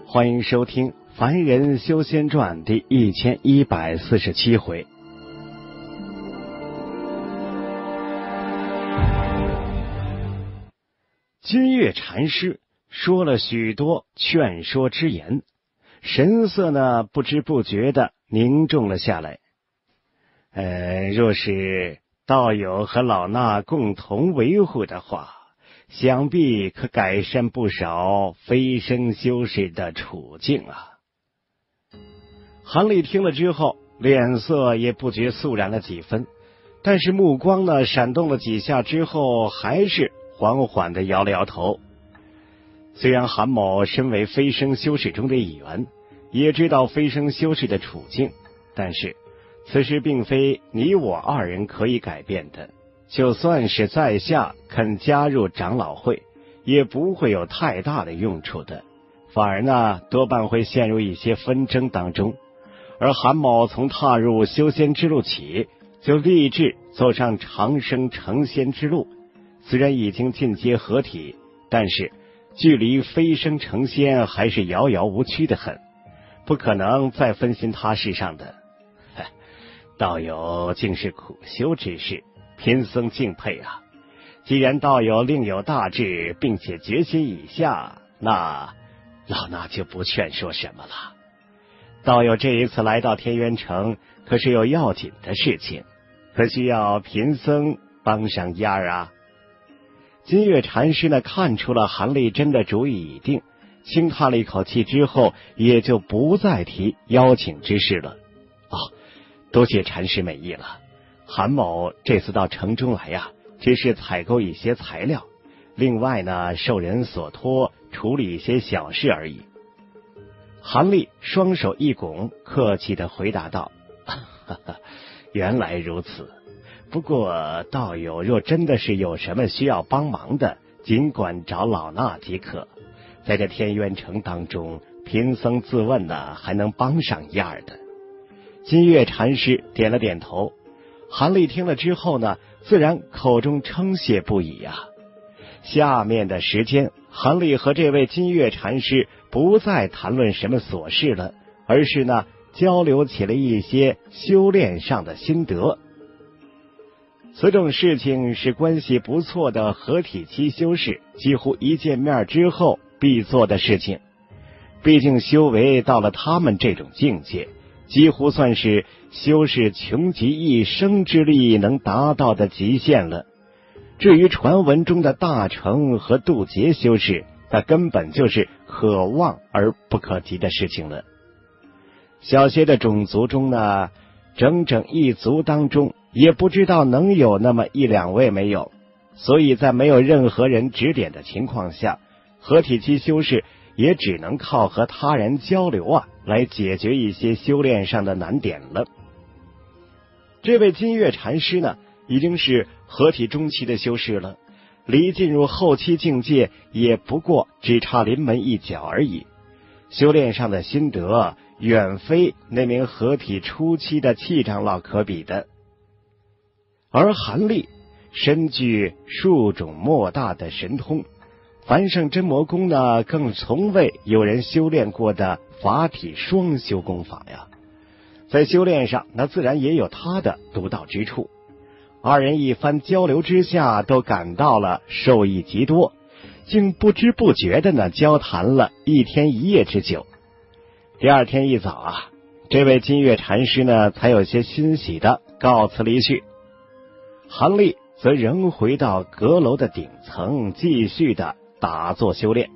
欢迎收听《凡人修仙传》第1147回。金月禅师说了许多劝说之言，神色呢不知不觉的凝重了下来。若是道友和老衲共同维护的话，想必可改善不少飞升修士的处境啊。韩立听了之后，脸色也不觉肃然了几分，但是目光呢闪动了几下之后，还是缓缓地摇了摇头。虽然韩某身为飞升修士中的一员，也知道飞升修士的处境，但是此事并非你我二人可以改变的。就算是在下肯加入长老会，也不会有太大的用处的，反而呢多半会陷入一些纷争当中。而韩某从踏入修仙之路起，就立志走上长生成仙之路，虽然已经进阶合体，但是距离飞升成仙还是遥遥无期的很，不可能再分心他事上的。道友竟是苦修之士，贫僧敬佩啊！既然道友另有大志，并且决心已下，那老衲就不劝说什么了。道友这一次来到天元城，可是有要紧的事情，可需要贫僧帮上压啊。金月禅师呢，看出了韩立真的主意已定，轻叹了一口气之后，也就不再提邀请之事了。多谢禅师美意了。韩某这次到城中来呀，只是采购一些材料，另外呢，受人所托处理一些小事而已。韩立双手一拱，客气地回答道：原来如此，不过道友若真的是有什么需要帮忙的，尽管找老衲即可。在这天渊城当中，贫僧自问呢，还能帮上一二的。金月禅师点了点头。韩立听了之后呢，自然口中称谢不已啊。下面的时间，韩立和这位金月禅师不再谈论什么琐事了，而是呢交流起了一些修炼上的心得。此种事情是关系不错的合体期修士几乎一见面之后必做的事情，毕竟修为到了他们这种境界，几乎算是修士穷极一生之力能达到的极限了。至于传闻中的大成和渡劫修士，那根本就是可望而不可及的事情了。小些的种族中呢，整整一族当中也不知道能有那么一两位没有，所以在没有任何人指点的情况下，合体期修士也只能靠和他人交流来解决一些修炼上的难点了。这位金月禅师呢，已经是合体中期的修士了，离进入后期境界也不过只差临门一脚而已，修炼上的心得远非那名合体初期的气长老可比的。而韩立身具数种莫大的神通，凡圣真魔功呢，更从未有人修炼过的法体双修功法呀。在修炼上，那自然也有他的独到之处。二人一番交流之下，都感到了受益极多，竟不知不觉的呢交谈了一天一夜之久。第二天一早这位金月禅师呢才有些欣喜的告辞离去。韩立则仍回到阁楼的顶层，继续的打坐修炼。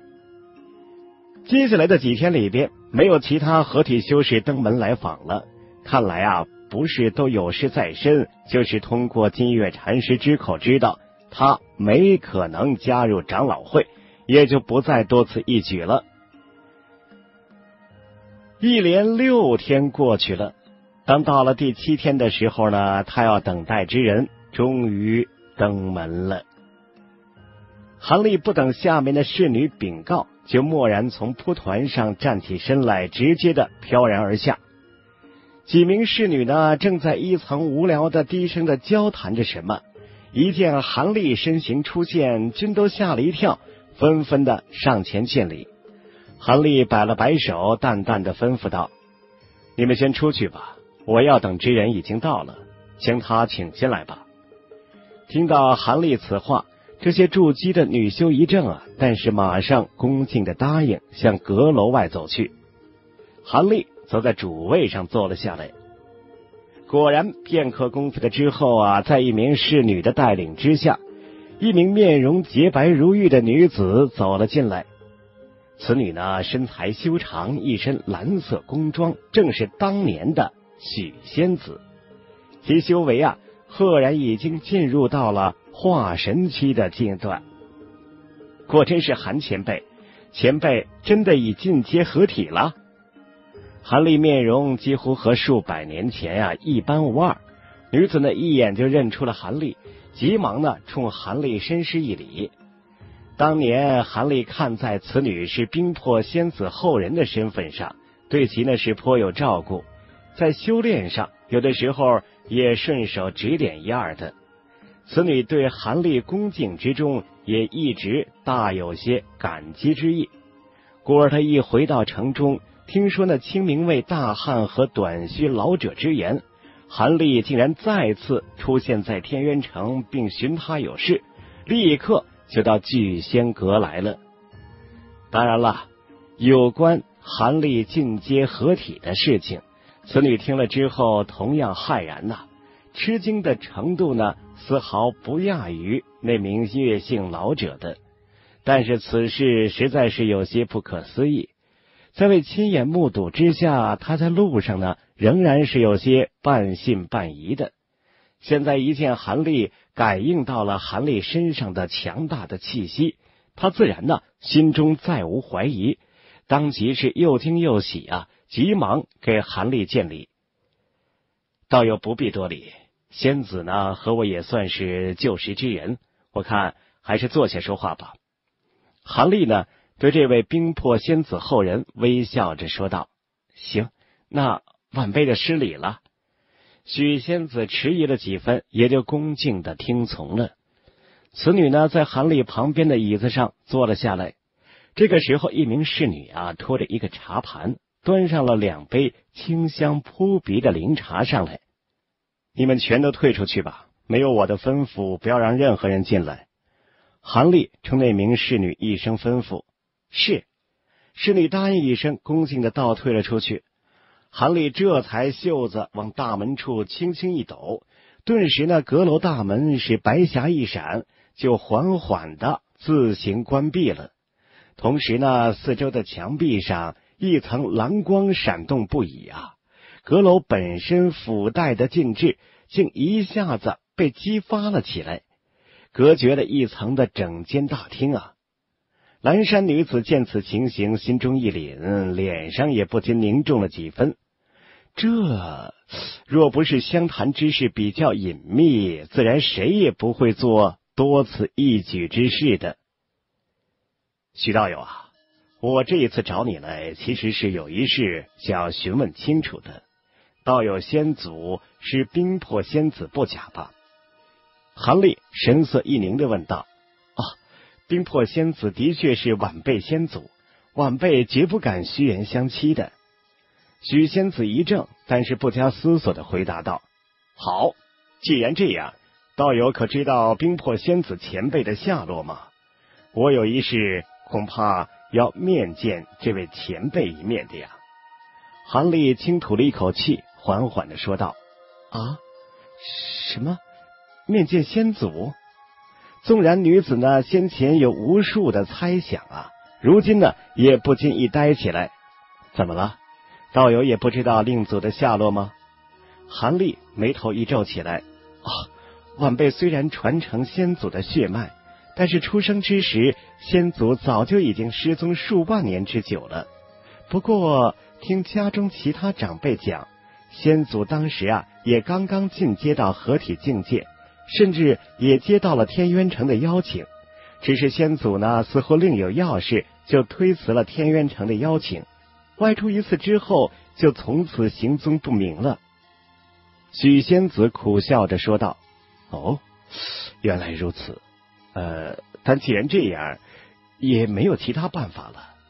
接下来的几天里边，没有其他合体修士登门来访了。看来不是都有事在身，就是通过金月禅师之口知道他没可能加入长老会，也就不再多此一举了。一连6天过去了，当到了第7天的时候呢，他要等待之人终于登门了。韩立不等下面的侍女禀告，就蓦然从蒲团上站起身来，直接的飘然而下。几名侍女呢，正在一层无聊的低声的交谈着什么，一见韩立身形出现，均都吓了一跳，纷纷的上前见礼。 韩立摆了摆手，淡淡的吩咐道：“你们先出去吧，我要等之人已经到了，将他请进来吧。”听到韩立此话，这些筑基的女修一怔啊，但是马上恭敬的答应，向阁楼外走去。韩立则在主位上坐了下来。果然，片刻功夫的之后啊，在一名侍女的带领之下，一名面容洁白如玉的女子走了进来。此女呢，身材修长，一身蓝色宫装，正是当年的许仙子。其修为啊，赫然已经进入到了化神期的阶段。果真是韩前辈，前辈真的已进阶合体了。韩立面容几乎和数百年前啊一般无二，女子呢一眼就认出了韩立，急忙呢冲韩立深施一礼。当年韩立看在此女是冰魄仙子后人的身份上，对其呢是颇有照顾，在修炼上有的时候也顺手指点一二的。此女对韩立恭敬之中，也一直大有些感激之意。故而他一回到城中，听说那清明卫大汉和短须老者之言，韩立竟然再次出现在天渊城，并寻他有事，立刻就到聚仙阁来了。当然了，有关韩立进阶合体的事情，此女听了之后同样骇然呐，吃惊的程度呢丝毫不亚于那名岳姓老者的。但是此事实在是有些不可思议，在未亲眼目睹之下，他在路上呢仍然是有些半信半疑的。现在一见韩立，感应到了韩立身上的强大的气息，他自然呢心中再无怀疑，当即是又惊又喜啊，急忙给韩立见礼。道友不必多礼，仙子呢和我也算是旧识之人，我看还是坐下说话吧。韩立呢对这位冰魄仙子后人微笑着说道：“行，那晚辈的失礼了。”许仙子迟疑了几分，也就恭敬的听从了。此女呢在韩立旁边的椅子上坐了下来。这个时候，一名侍女啊拖着一个茶盘，端上了2杯清香扑鼻的灵茶上来。你们全都退出去吧，没有我的吩咐，不要让任何人进来。韩立冲那名侍女一声吩咐。是。侍女答应一声，恭敬的倒退了出去。韩立这才袖子往大门处轻轻一抖，顿时呢阁楼大门是白霞一闪，就缓缓的自行关闭了。同时呢四周的墙壁上一层蓝光闪动不已啊，阁楼本身附带的禁制竟一下子被激发了起来，隔绝了一层的整间大厅啊。蓝衫女子见此情形，心中一凛，脸上也不禁凝重了几分。这若不是相谈之事比较隐秘，自然谁也不会做多此一举之事的。许道友啊，我这一次找你来，其实是有一事想要询问清楚的。道友先祖是冰魄仙子不假吧？韩立神色一凝地问道。冰魄仙子的确是晚辈先祖，晚辈绝不敢虚言相欺的。许仙子一怔，但是不加思索地回答道：好，既然这样，道友可知道冰魄仙子前辈的下落吗？我有一事恐怕要面见这位前辈一面的呀。韩立轻吐了一口气，缓缓地说道：什么？面见仙祖？纵然女子呢先前有无数的猜想啊，如今呢也不禁一呆起来。怎么了？道友也不知道令祖的下落吗？韩立眉头一皱起来。晚辈虽然传承先祖的血脉，但是出生之时，先祖早就已经失踪数万年之久了。不过听家中其他长辈讲，先祖当时啊也刚刚进阶到合体境界，甚至也接到了天渊城的邀请，只是先祖呢似乎另有要事，就推辞了天渊城的邀请，外出一次之后就从此行踪不明了。许仙子苦笑着说道：原来如此。但既然这样，也没有其他办法了。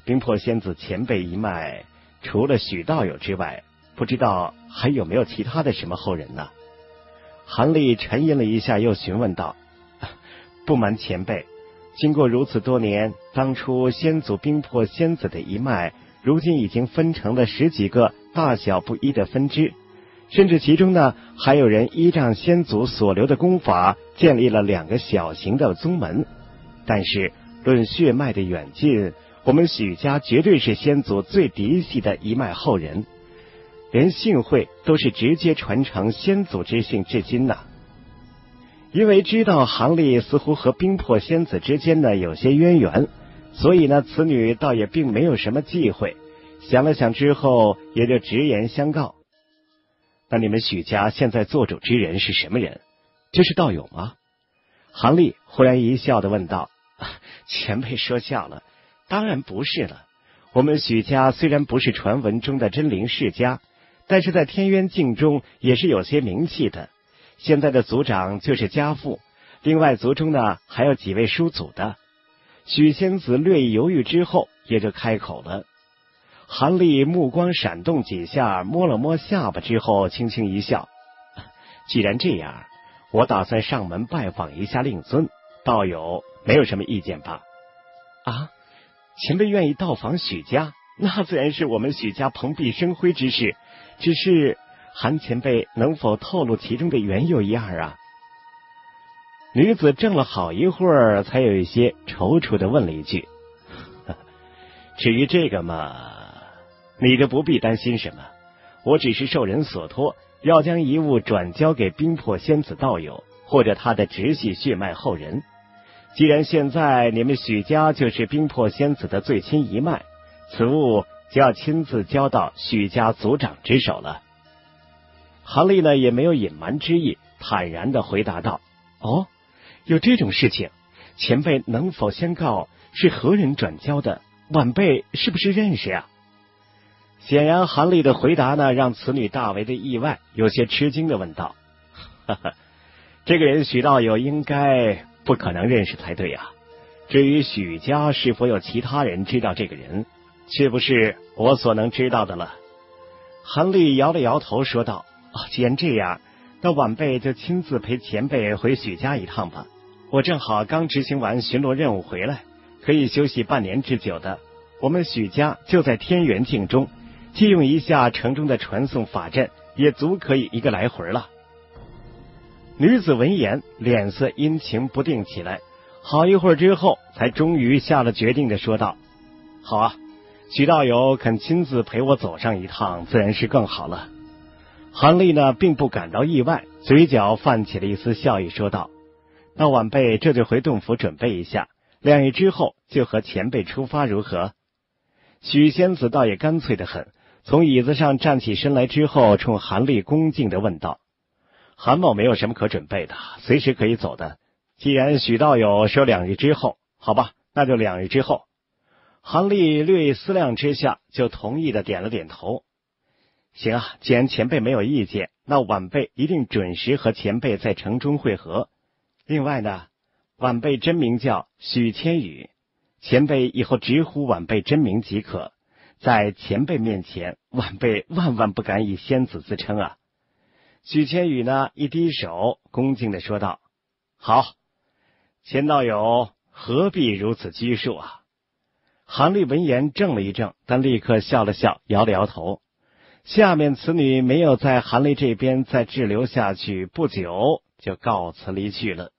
冰魄仙子前辈一脉，除了许道友之外，不知道还有没有其他的什么后人呢？韩立沉吟了一下，又询问道：不瞒前辈，经过如此多年，当初先祖冰魄仙子的一脉，如今已经分成了10几个大小不一的分支，甚至其中呢，还有人依仗先祖所留的功法，建立了2个小型的宗门。但是论血脉的远近，我们许家绝对是先祖最嫡系的一脉后人，连姓讳都是直接传承先祖之姓至今呢。因为知道韩立似乎和冰魄仙子之间呢有些渊源，所以呢此女倒也并没有什么忌讳，想了想之后也就直言相告：那你们许家现在做主之人是什么人？这是道友吗？韩立忽然一笑地问道：前辈说笑了，当然不是了。我们许家虽然不是传闻中的真灵世家，但是在天渊境中也是有些名气的。现在的族长就是家父，另外族中呢还有几位叔祖的。许仙子略一犹豫之后，也就开口了。韩立目光闪动几下，摸了摸下巴之后，轻轻一笑：既然这样，我打算上门拜访一下令尊，道友没有什么意见吧？啊，前辈愿意到访许家，那自然是我们许家蓬荜生辉之事，只是韩前辈能否透露其中的缘由一二啊？女子怔了好一会儿，才有一些踌躇地问了一句：至于这个嘛，你就不必担心什么，我只是受人所托，要将遗物转交给冰魄仙子道友或者他的直系血脉后人。既然现在你们许家就是冰魄仙子的最亲一脉，此物就要亲自交到许家族长之手了。韩立呢也没有隐瞒之意，坦然地回答道：哦，有这种事情，前辈能否先告是何人转交的？晚辈是不是认识呀？显然韩立的回答呢让此女大为的意外，有些吃惊地问道：这个人许道友应该不可能认识才对啊。至于许家是否有其他人知道这个人，却不是我所能知道的了。韩立摇了摇头说道：既然这样，那晚辈就亲自陪前辈回许家一趟吧。我正好刚执行完巡逻任务回来，可以休息半年之久的。我们许家就在天元境中，借用一下城中的传送法阵，也足可以一个来回了。女子闻言，脸色阴晴不定起来，好一会儿之后，才终于下了决定的说道：好啊，许道友肯亲自陪我走上一趟，自然是更好了。韩立呢并不感到意外，嘴角泛起了一丝笑意，说道：那晚辈这就回洞府准备一下，2日之后就和前辈出发，如何？许仙子倒也干脆得很，从椅子上站起身来之后，冲韩立恭敬地问道：韩某没有什么可准备的，随时可以走的。既然许道友说2日之后，好吧，那就2日之后。韩立略一思量之下，就同意的点了点头。行啊，既然前辈没有意见，那晚辈一定准时和前辈在城中会合。另外呢，晚辈真名叫许千羽，前辈以后直呼晚辈真名即可。在前辈面前，晚辈万万不敢以仙子自称啊。许千羽呢一低手，恭敬地说道：好，钱道友何必如此拘束啊？韩立闻言怔了一怔，但立刻笑了笑，摇了摇头。下面此女没有在韩立这边再滞留下去，不久就告辞离去了。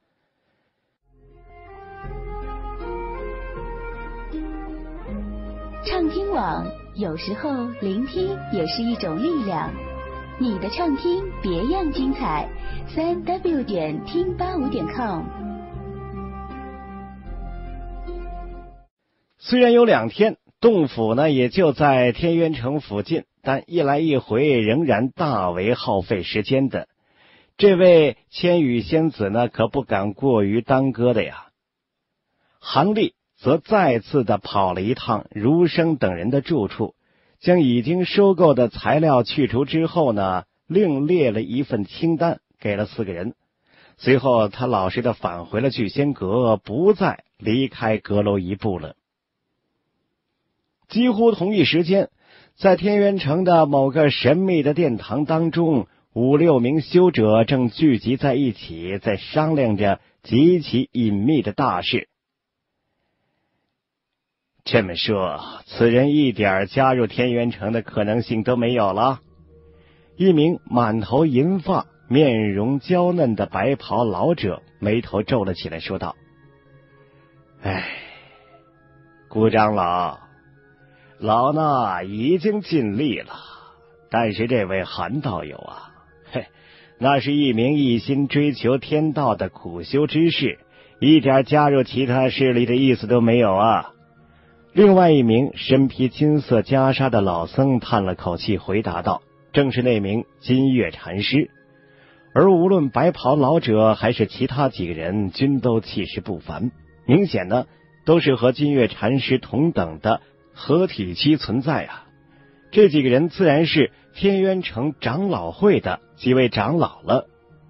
畅听网，有时候聆听也是一种力量。你的畅听别样精彩，3w 点听85.com。 虽然有2天，洞府呢也就在天渊城附近，但一来一回仍然大为耗费时间的。这位千羽仙子呢，可不敢过于耽搁的呀。韩立则再次的跑了一趟儒生等人的住处，将已经收购的材料去除之后呢，另列了一份清单给了4个人。随后他老实的返回了聚仙阁，不再离开阁楼一步了。 几乎同一时间，在天元城的某个神秘的殿堂当中，5、6名修者正聚集在一起，在商量着极其隐秘的大事。这么说，此人一点加入天元城的可能性都没有了。一名满头银发、面容娇嫩的白袍老者眉头皱了起来，说道：顾长老，老衲已经尽力了，但是这位韩道友啊，那是一名一心追求天道的苦修之士，一点加入其他势力的意思都没有啊。另外一名身披金色袈裟的老僧叹了口气，回答道：正是那名金月禅师。而无论白袍老者还是其他几个人，均都气势不凡，明显呢都是和金月禅师同等的合体期存在啊。这几个人自然是天渊城长老会的几位长老了。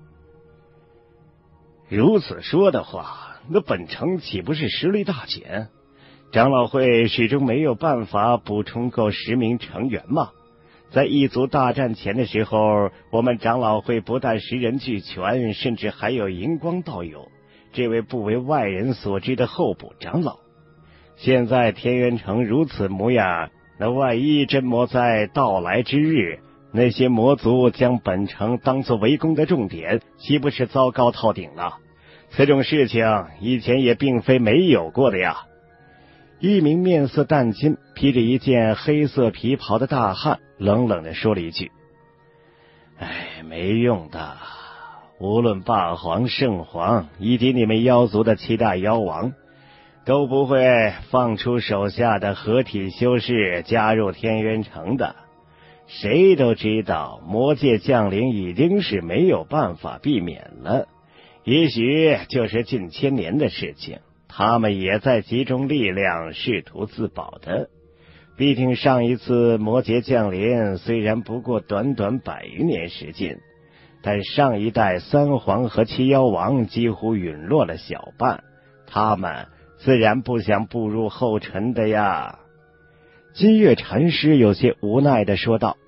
如此说的话，那本城岂不是实力大减？长老会始终没有办法补充够10名成员吗？在异族大战前的时候，我们长老会不但10人俱全，甚至还有银光道友这位不为外人所知的候补长老。现在天元城如此模样，那万一真魔灾到来之日，那些魔族将本城当作围攻的重点，岂不是糟糕透顶了？此种事情以前也并非没有过的呀。一名面色淡金、披着一件黑色皮袍的大汉冷冷地说了一句：没用的，无论霸皇、圣皇以及你们妖族的7大妖王，都不会放出手下的合体修士加入天渊城的。谁都知道魔界降临已经是没有办法避免了，也许就是近1000年的事情，他们也在集中力量试图自保的。毕竟上一次魔劫降临虽然不过短短100余年时间，但上一代3皇和7妖王几乎陨落了小半，他们自然不想步入后尘的呀。金月禅师有些无奈地说道：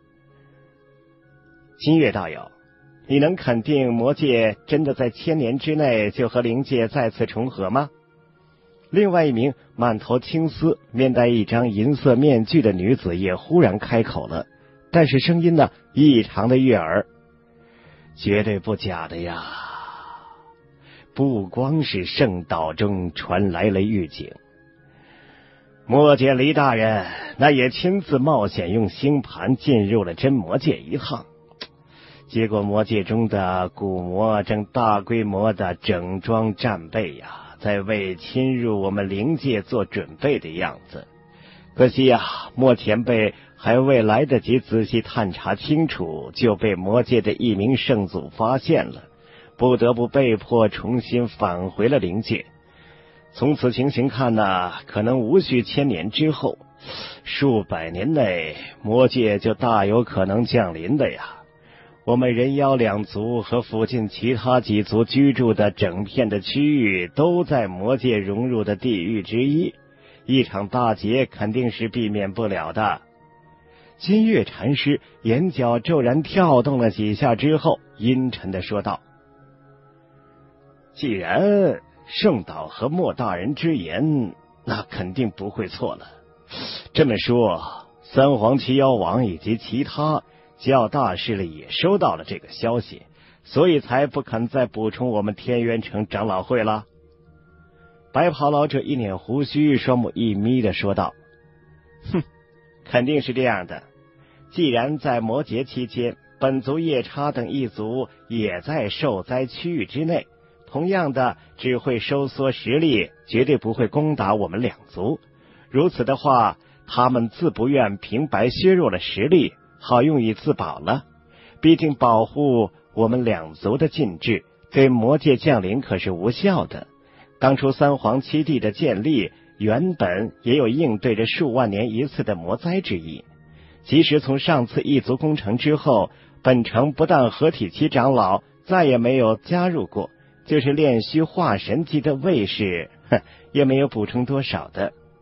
金月道友，你能肯定魔界真的在1000年之内就和灵界再次重合吗？另外一名满头青丝、面戴一张银色面具的女子也忽然开口了，但是声音呢异常的悦耳：绝对不假的呀！不光是圣道中传来了预警，魔界离大人那也亲自冒险用星盘进入了真魔界一趟，结果魔界中的古魔正大规模的整装战备呀，在为侵入我们灵界做准备的样子。可惜呀，莫前辈还未来得及仔细探查清楚，就被魔界的一名圣祖发现了，不得不被迫重新返回了灵界。从此情形看呢，可能无需1000年之后，数百年内魔界就大有可能降临的呀。我们人妖2族和附近其他几族居住的整片的区域都在魔界融入的地域之一，一场大劫肯定是避免不了的。金月禅师眼角骤然跳动了几下之后，阴沉地说道：既然圣导和莫大人之言，那肯定不会错了。这么说，3皇7妖王以及其他较大势力也收到了这个消息，所以才不肯再补充我们天渊城长老会了。白袍老者一捻胡须，双目一眯地说道：肯定是这样的。既然在魔劫期间，本族夜叉等一族也在受灾区域之内，同样的只会收缩实力，绝对不会攻打我们2族。如此的话，他们自不愿平白削弱了实力，好用以自保了。毕竟保护我们2族的禁制对魔界降临可是无效的。当初3皇7帝的建立原本也有应对着数万年一次的魔灾之意。即使从上次异族攻城之后，本城不但合体期长老再也没有加入过，就是炼虚化神级的卫士也没有补充多少的。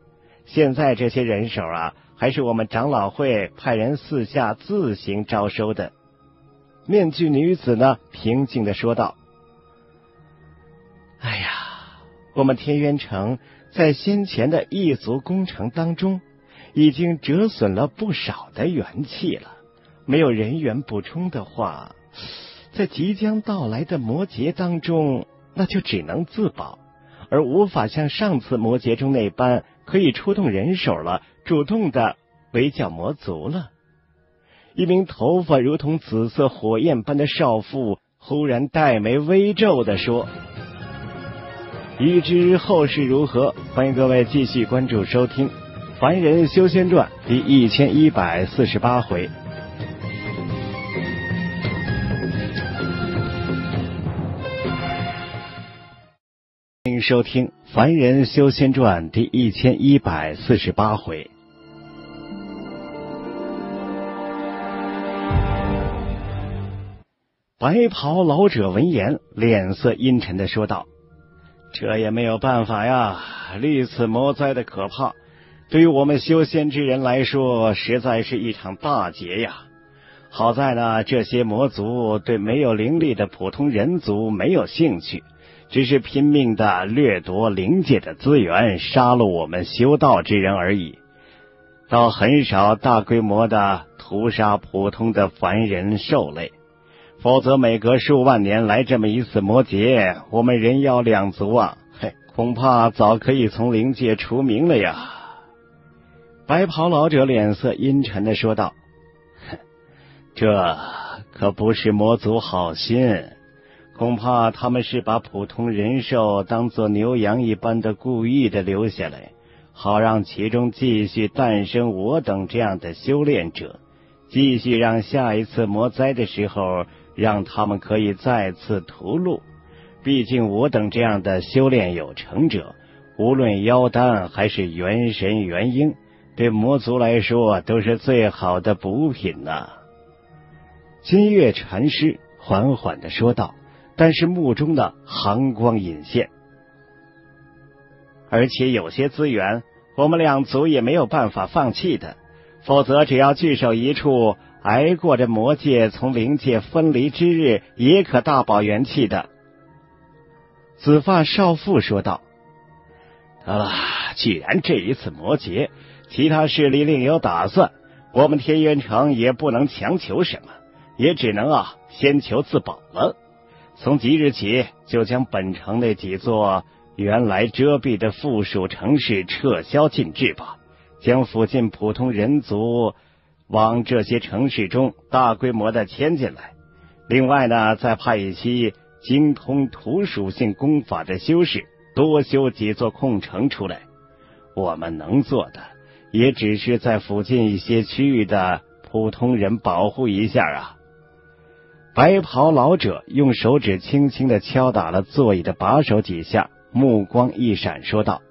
现在这些人手啊，还是我们长老会派人四下自行招收的。面具女子呢，平静地说道：哎呀，我们天渊城在先前的异族工程当中，已经折损了不少的元气了，没有人员补充的话，在即将到来的魔劫当中，那就只能自保，而无法像上次魔劫中那般可以出动人手了，主动的围剿魔族了。一名头发如同紫色火焰般的少妇忽然黛眉微皱地说：欲知后事如何，欢迎各位继续关注收听《凡人修仙传》第1148回。欢迎收听《凡人修仙传》第1148回。白袍老者闻言，脸色阴沉地说道：这也没有办法呀，历次魔灾的可怕，对于我们修仙之人来说，实在是一场大劫呀。好在呢，这些魔族对没有灵力的普通人族没有兴趣，只是拼命的掠夺灵界的资源，杀戮我们修道之人而已，倒很少大规模的屠杀普通的凡人兽类。否则每隔数万年来这么一次魔劫，我们人妖两族啊，恐怕早可以从灵界除名了呀。白袍老者脸色阴沉地说道：这可不是魔族好心，恐怕他们是把普通人兽当作牛羊一般的故意的留下来，好让其中继续诞生我等这样的修炼者，继续让下一次魔灾的时候让他们可以再次屠戮。毕竟我等这样的修炼有成者，无论妖丹还是元神元婴，对魔族来说都是最好的补品呐。金月禅师缓缓地说道，但是目中的寒光隐现。而且有些资源我们两族也没有办法放弃的，否则只要聚首一处，挨过这魔界从灵界分离之日，也可大保元气的。紫发少妇说道：得了，既然这一次魔劫其他势力另有打算，我们天渊城也不能强求什么，也只能先求自保了。从即日起，就将本城那几座原来遮蔽的附属城市撤销禁制吧，将附近普通人族往这些城市中大规模的迁进来。另外呢，再派一些精通土属性功法的修士多修几座空城出来。我们能做的也只是在附近一些区域的普通人保护一下啊。白袍老者用手指轻轻地敲打了座椅的把手几下，目光一闪说道：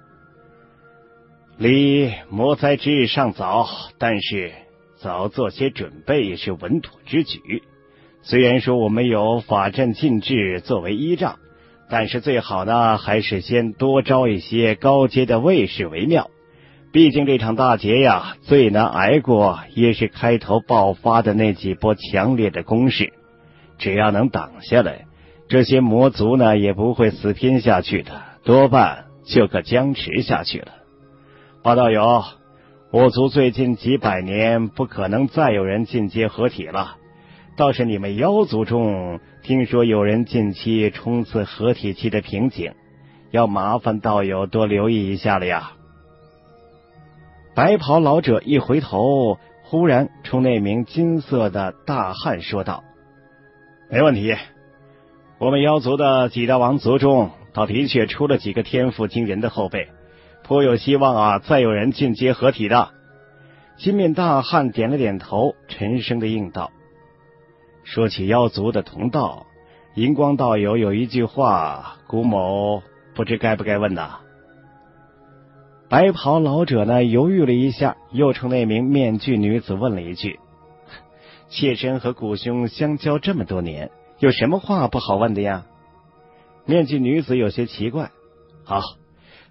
离魔灾之日尚早，但是早做些准备是稳妥之举。虽然说我们有法阵禁制作为依仗，但是最好呢，还是先多招一些高阶的卫士为妙。毕竟这场大劫呀，最难挨过也是开头爆发的那几波强烈的攻势。只要能挡下来，这些魔族呢也不会死拼下去的，多半就可僵持下去了。八道友，我族最近几百年不可能再有人进阶合体了，倒是你们妖族中听说有人近期冲刺合体期的瓶颈，要麻烦道友多留意一下了呀。白袍老者一回头，忽然冲那名金色的大汉说道：没问题，我们妖族的几大王族中倒的确出了几个天赋惊人的后辈，颇有希望再有人进阶合体的。金面大汉点了点头，沉声的应道：说起妖族的同道，银光道友有一句话，古某不知该不该问呐。白袍老者呢犹豫了一下，又冲那名面具女子问了一句：妾身和古兄相交这么多年，有什么话不好问的呀？面具女子有些奇怪：好，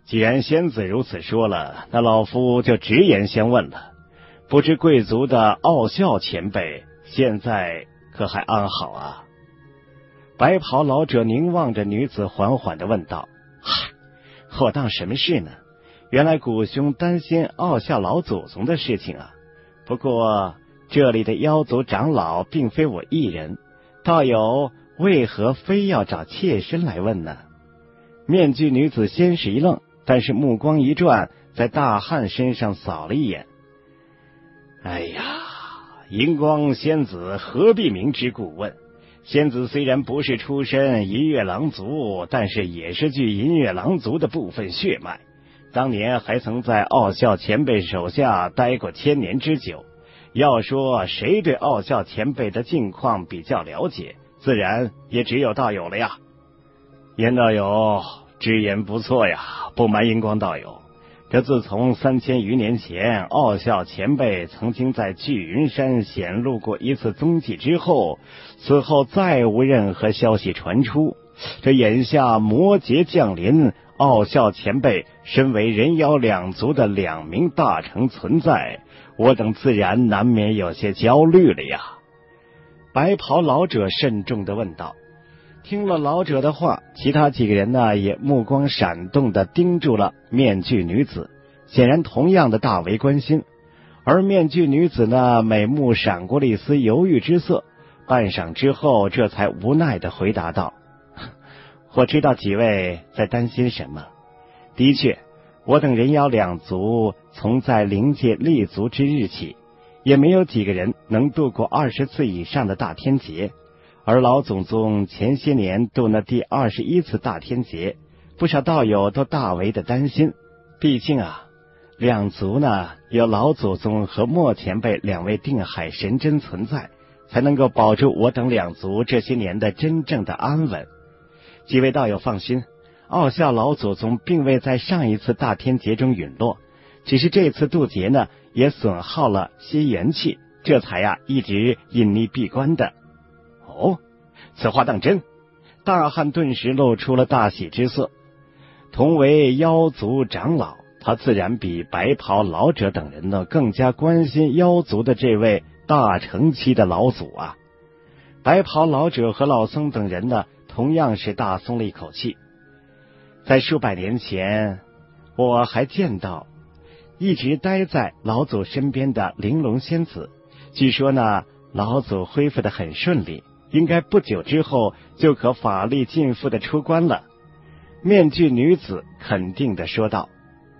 既然仙子如此说了，那老夫就直言相问了，不知贵族的傲笑前辈现在可还安好啊？白袍老者凝望着女子，缓缓地问道：嗨，我当什么事呢？原来古兄担心傲笑老祖宗的事情啊。不过这里的妖族长老并非我一人，道友为何非要找妾身来问呢？面具女子先是一愣，但是目光一转，在大汉身上扫了一眼。哎呀，荧光仙子何必明知故问？仙子虽然不是出身银月狼族，但是也是具银月狼族的部分血脉，当年还曾在傲笑前辈手下待过1000年之久。要说谁对傲笑前辈的近况比较了解，自然也只有道友了呀。严道友直言不错呀，不瞒荧光道友，这自从3000余年前傲笑前辈曾经在聚云山显露过一次踪迹之后，此后再无任何消息传出。这眼下魔劫降临，傲笑前辈身为人妖两族的2名大成存在，我等自然难免有些焦虑了呀。白袍老者慎重地问道。听了老者的话，其他几个人呢也目光闪动地盯住了面具女子，显然同样的大为关心。而面具女子呢，美目闪过了一丝犹豫之色，半晌之后，这才无奈地回答道：我知道几位在担心什么。的确，我等人妖两族从在灵界立足之日起，也没有几个人能度过20次以上的大天劫。而老祖宗前些年度那第21次大天劫，不少道友都大为的担心。毕竟啊，两族呢有老祖宗和莫前辈2位定海神针存在，才能够保住我等两族这些年的真正的安稳。几位道友放心，傲笑老祖宗并未在上一次大天劫中陨落，只是这次渡劫呢也损耗了些元气，这才一直隐匿闭关的。哦，此话当真？大汉顿时露出了大喜之色。同为妖族长老，他自然比白袍老者等人呢更加关心妖族的这位大成期的老祖啊。白袍老者和老僧等人呢同样是大松了一口气。在数百年前，我还见到一直待在老祖身边的玲珑仙子，据说呢老祖恢复得很顺利，应该不久之后就可法力尽复的出关了。面具女子肯定的说道。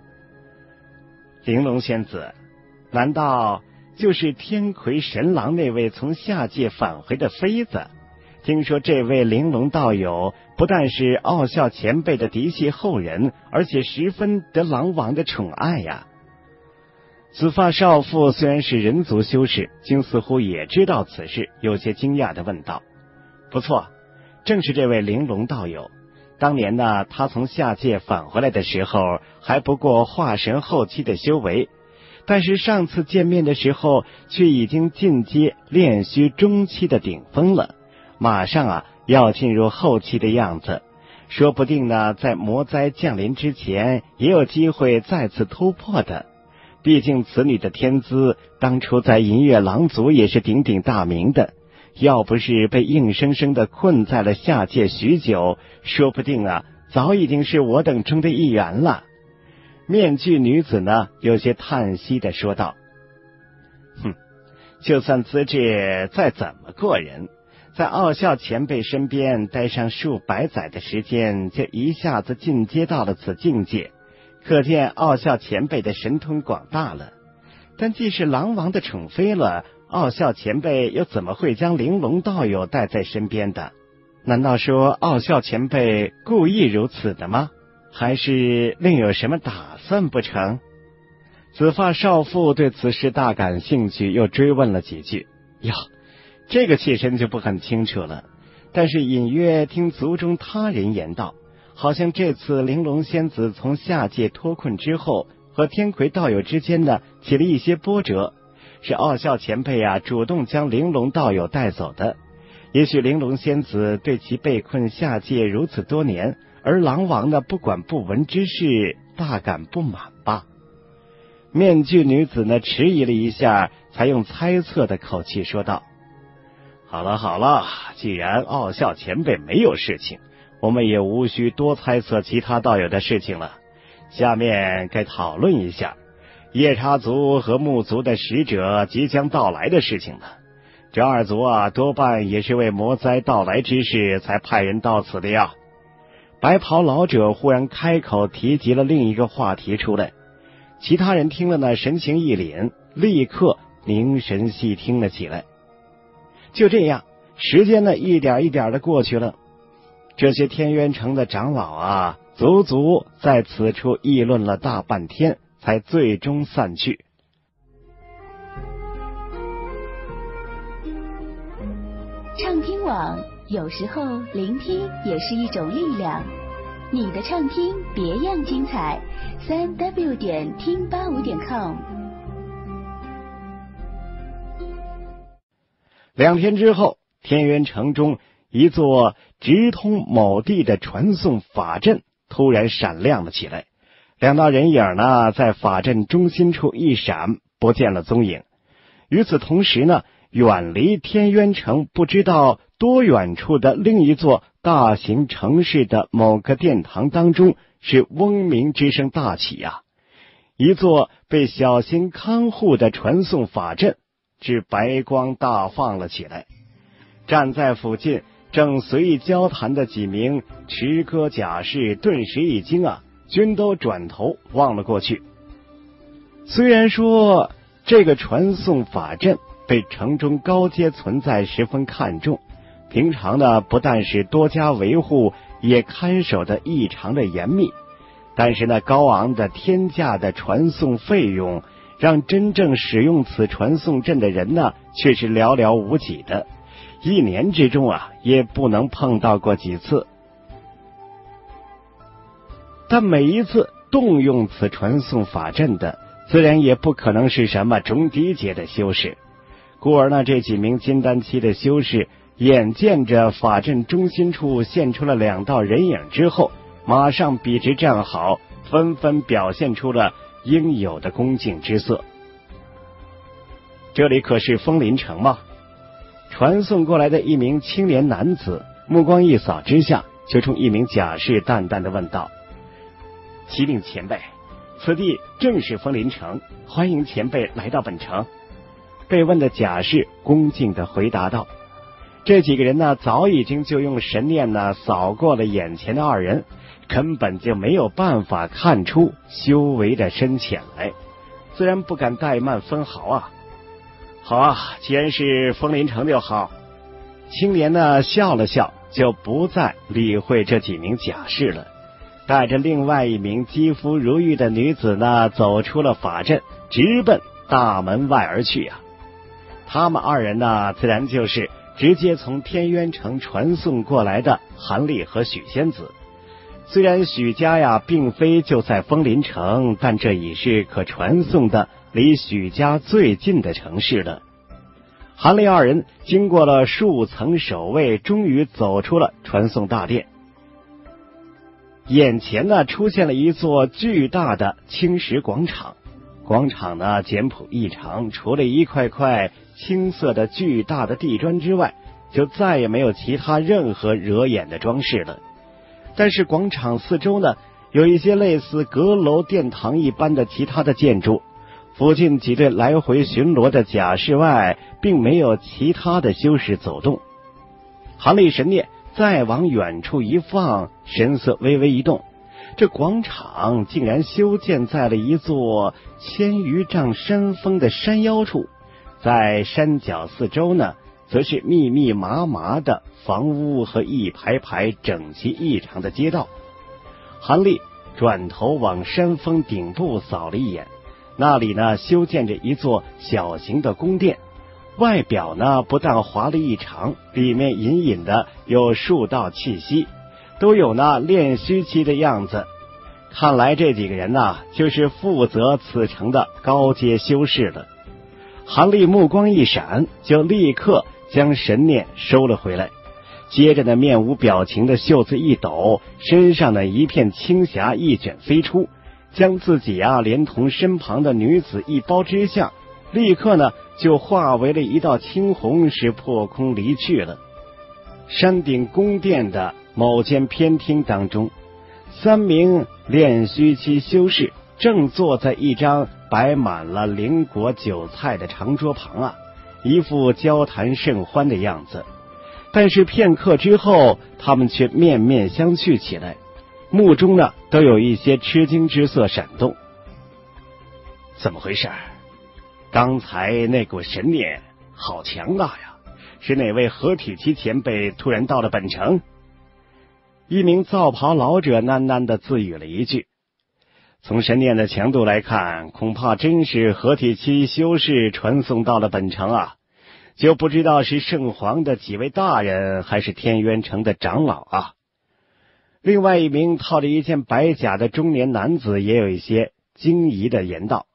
玲珑仙子，难道就是天魁神郎那位从下界返回的妃子？听说这位玲珑道友不但是傲笑前辈的嫡系后人，而且十分得狼王的宠爱呀。紫发少妇虽然是人族修士，竟似乎也知道此事，有些惊讶地问道：不错，正是这位玲珑道友。当年呢，他从下界返回来的时候，还不过化神后期的修为，但是上次见面的时候，却已经进阶炼虚中期的顶峰了，马上要进入后期的样子。说不定呢，在魔灾降临之前，也有机会再次突破的。毕竟此女的天资，当初在银月狼族也是鼎鼎大名的，要不是被硬生生的困在了下界许久，说不定早已经是我等中的一员了。面具女子呢，有些叹息的说道：就算资质再怎么过人，在傲笑前辈身边待上数百载的时间，就一下子进阶到了此境界，可见傲笑前辈的神通广大了。但既是狼王的宠妃了，傲笑前辈又怎么会将玲珑道友带在身边的？难道说傲笑前辈故意如此的吗？还是另有什么打算不成？紫发少妇对此事大感兴趣，又追问了几句。哟，这个妾身就不很清楚了，但是隐约听族中他人言道，好像这次玲珑仙子从下界脱困之后，和天魁道友之间呢起了一些波折，是傲笑前辈主动将玲珑道友带走的。也许玲珑仙子对其被困下界如此多年， 而狼王呢，不管不闻之事，大感不满吧。面具女子呢，迟疑了一下，才用猜测的口气说道：好了好了，既然傲笑前辈没有事情，我们也无需多猜测其他道友的事情了。下面该讨论一下夜叉族和木族的使者即将到来的事情了。这二族啊，多半也是为魔灾到来之事才派人到此的呀。白袍老者忽然开口提及了另一个话题出来，其他人听了呢，神情一凛，立刻凝神细听了起来。就这样，时间呢一点一点的过去了。这些天渊城的长老啊，足足在此处议论了大半天，才最终散去。 畅听网，有时候聆听也是一种力量。你的畅听别样精彩，3w 点听85.com。 2天之后，天渊城中一座直通某地的传送法阵突然闪亮了起来，两道人影呢，在法阵中心处一闪，不见了踪影。与此同时呢，远离天渊城不知道多远处的另一座大型城市的某个殿堂当中，是嗡鸣之声大起呀。一座被小心看护的传送法阵之白光大放了起来。站在附近正随意交谈的几名持戈甲士顿时一惊啊，均都转头望了过去。虽然说这个传送法阵被城中高阶存在十分看重，平常呢不但是多加维护，也看守的异常的严密，但是呢高昂的天价的传送费用，让真正使用此传送阵的人呢却是寥寥无几的，一年之中啊也不能碰到过几次。但每一次动用此传送法阵的，自然也不可能是什么中低阶的修士，故而呢这几名金丹期的修士眼见着法阵中心处现出了两道人影之后，马上笔直站好，纷纷表现出了应有的恭敬之色。这里可是枫林城吗？传送过来的一名青年男子目光一扫之下，就冲一名甲士淡淡的问道：启禀前辈，此地正是枫林城，欢迎前辈来到本城。被问的甲士恭敬的回答道。这几个人呢，早已经就用神念呢扫过了眼前的二人，根本就没有办法看出修为的深浅来，自然不敢怠慢分毫啊。好啊，既然是枫林城就好。青年呢笑了笑，就不再理会这几名甲士了，带着另外一名肌肤如玉的女子呢走出了法阵，直奔大门外而去啊。他们二人呢自然就是直接从天渊城传送过来的韩立和许仙子。虽然许家呀并非就在枫林城，但这已是可传送的离许家最近的城市了。韩立二人经过了数层守卫，终于走出了传送大殿。眼前呢出现了一座巨大的青石广场，广场呢简朴异常，除了一块块青色的巨大的地砖之外，就再也没有其他任何惹眼的装饰了。但是广场四周呢有一些类似阁楼殿堂一般的其他的建筑，附近几队来回巡逻的甲士外，并没有其他的修士走动。韩立神念再往远处一放，神色微微一动，这广场竟然修建在了一座1000余丈山峰的山腰处，在山脚四周呢则是密密麻麻的房屋和一排排整齐异常的街道。韩立转头往山峰顶部扫了一眼，那里呢修建着一座小型的宫殿，外表呢不但华丽异常，里面隐隐的有术道气息，都有那炼虚期的样子。看来这几个人呢就是负责此城的高阶修士了。韩立目光一闪，就立刻将神念收了回来， 接着呢，面无表情的袖子一抖，身上的一片青霞一卷飞出，将自己连同身旁的女子一包之下，立刻呢就化为了一道青红，是破空离去了。山顶宫殿的某间偏厅当中，3名炼虚期修士正坐在一张摆满了灵果酒菜的长桌旁一副交谈甚欢的样子。但是片刻之后，他们却面面相觑起来，目中呢都有一些吃惊之色闪动。怎么回事？刚才那股神念好强大呀！是哪位合体期前辈突然到了本城？一名皂袍老者喃喃地自语了一句。从神念的强度来看，恐怕真是合体期修士传送到了本城就不知道是圣皇的几位大人，还是天渊城的长老另外一名套着一件白甲的中年男子也有一些惊疑的言道：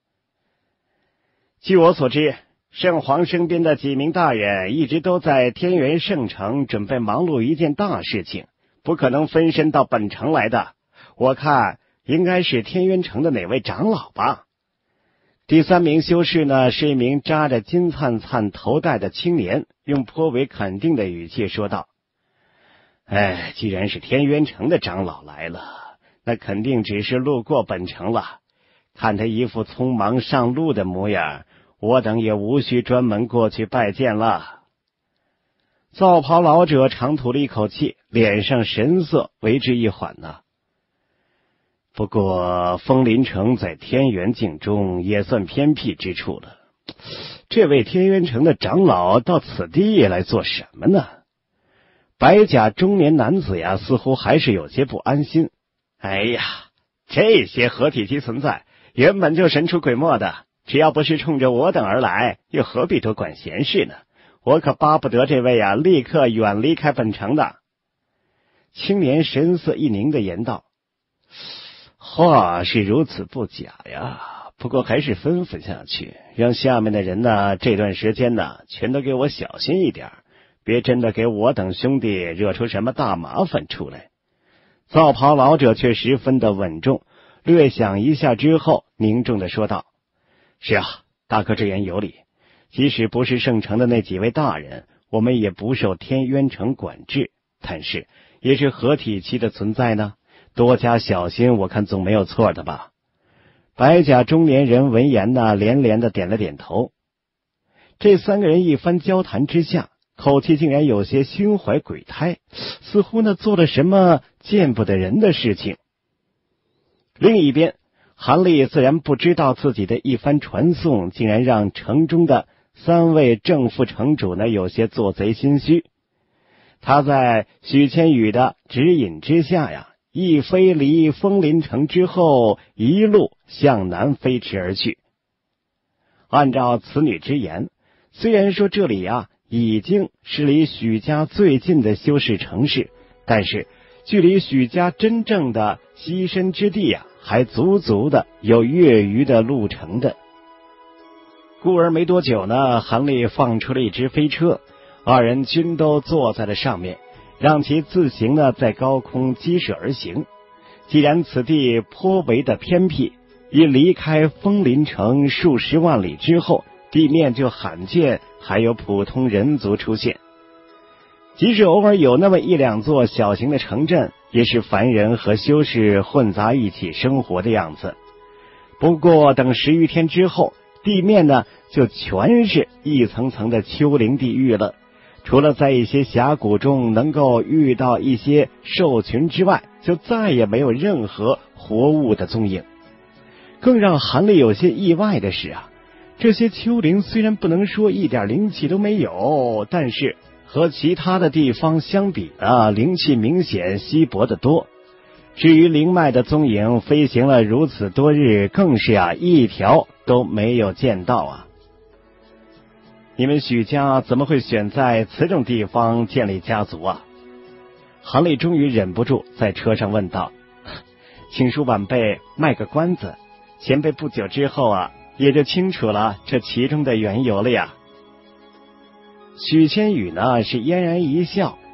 据我所知，圣皇身边的几名大人一直都在天元圣城准备忙碌一件大事情，不可能分身到本城来的。我看应该是天渊城的哪位长老吧。第3名修士呢，是一名扎着金灿灿头带的青年，用颇为肯定的语气说道：既然是天渊城的长老来了，那肯定只是路过本城了。看他一副匆忙上路的模样，我等也无需专门过去拜见了。皂袍老者长吐了一口气，脸上神色为之一缓不过枫林城在天元境中也算偏僻之处了，这位天元城的长老到此地来做什么呢？白甲中年男子似乎还是有些不安心。这些合体期存在原本就神出鬼没的，只要不是冲着我等而来，又何必多管闲事呢？我可巴不得这位立刻远离开本城的。青年神色一凝的言道：话是如此不假呀，不过还是吩咐下去，让下面的人这段时间全都给我小心一点，别真的给我等兄弟惹出什么大麻烦出来。皂袍老者却十分的稳重，略想一下之后凝重的说道：是大哥之言有理，即使不是圣城的那几位大人，我们也不受天渊城管制，但是也是合体期的存在呢，多加小心，我看总没有错的吧。白甲中年人闻言连连的点了点头。这3个人一番交谈之下，口气竟然有些心怀鬼胎，似乎做了什么见不得人的事情。另一边，韩立自然不知道自己的一番传送竟然让城中的3位正副城主有些做贼心虚。他在许千羽的指引之下一飞离枫林城之后，一路向南飞驰而去。按照此女之言，虽然说这里已经是离许家最近的修士城市，但是距离许家真正的栖身之地还足足的有月余的路程的。故而没多久呢，韩立放出了一只飞车，2人均都坐在了上面，让其自行在高空激射而行。既然此地颇为的偏僻，一离开枫林城数十万里之后，地面就罕见还有普通人族出现。即使偶尔有那么1-2座小型的城镇，也是凡人和修士混杂一起生活的样子。不过等10余天之后，地面就全是一层层的丘陵地狱了。除了在一些峡谷中能够遇到一些兽群之外，就再也没有任何活物的踪影。更让韩立有些意外的是这些丘陵虽然不能说一点灵气都没有，但是和其他的地方相比灵气明显稀薄得多。至于灵脉的踪影，飞行了如此多日，更是一条都没有见到你们许家怎么会选在此种地方建立家族韩立终于忍不住在车上问道：请恕晚辈卖个关子，前辈不久之后也就清楚了这其中的缘由了呀。许千羽是嫣然一笑，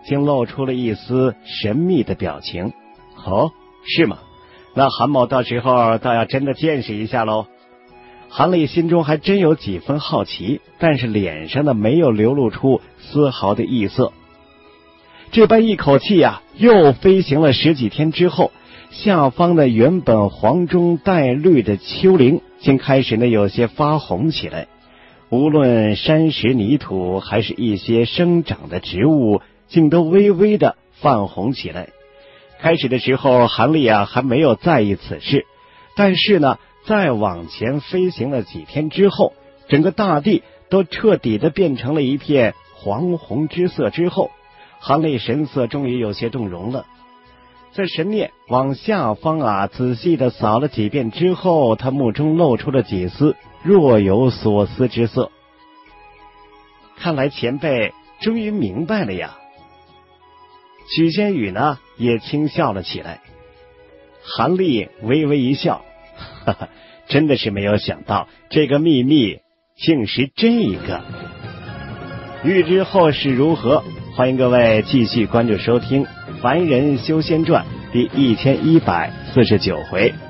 竟露出了一丝神秘的表情。哦，是吗？那韩某到时候倒要真的见识一下喽。韩立心中还真有几分好奇，但是脸上呢没有流露出丝毫的异色。这般一口气又飞行了10几天之后，下方的原本黄中带绿的丘陵竟开始呢有些发红起来，无论山石泥土还是一些生长的植物，竟都微微的泛红起来。开始的时候韩立还没有在意此事，但是呢再往前飞行了几天之后，整个大地都彻底的变成了一片黄红之色之后，韩立神色终于有些动容了。在神念往下方仔细的扫了几遍之后，他目中露出了几丝若有所思之色。看来前辈终于明白了呀。许仙羽呢也轻笑了起来。韩立微微一笑，哈哈，真的是没有想到这个秘密竟是这个。欲知后事如何，欢迎各位继续关注收听《凡人修仙传》第1149回。